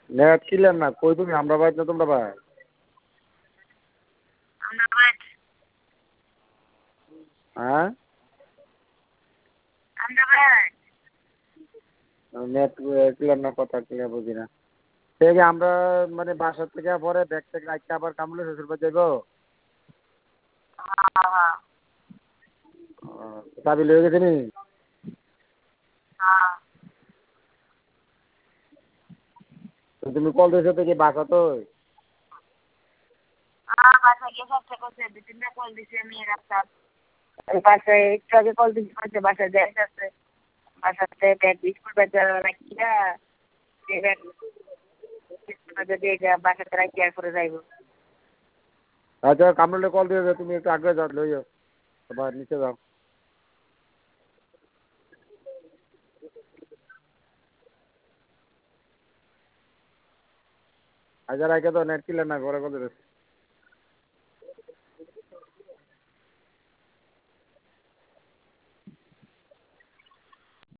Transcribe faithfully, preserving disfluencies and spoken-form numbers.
Net clear না, কই তুমি আমরা বাইর না তোমরা বাইর? আমরা বাইর। হ্যাঁ? আমরা বাইর। নেট ক্লিয়ার না, কথা ক্লিয়ার বুঝি না। সেই যে আমরা মানে বাসার থেকে পরে ব্যাগ ট্যাগ রাখতে আবার কামলে শ্বশুর বাড়ি যাইব? হ্যাঁ হ্যাঁ। চাবি লয়ে গেছে নি? হ্যাঁ। তো তুমি কল দিয়েছো তো কি বাসা তো? হ্যাঁ বাসায় গিয়ে ফোনটা করছে, দু তিনটা কল দিছি আমি রাস্তার। বাসায় একটু আগে কল দিছি, বলছে বাসায় গ্যাস আছে। বাসাতে ব্যাগ বিস্কুট বেচা রাখিয়া ব্যাগ যদি বাসাতে রাখি আর করে যাইব। আচ্ছা কামরুলে কল দিয়েছো, তুমি একটু আগে যাও, লই যাও, আবার নিচে যাও। আচ্ছা রাখে তো, নেট ক্লিয়ার না, ঘরে কল দিয়েছো।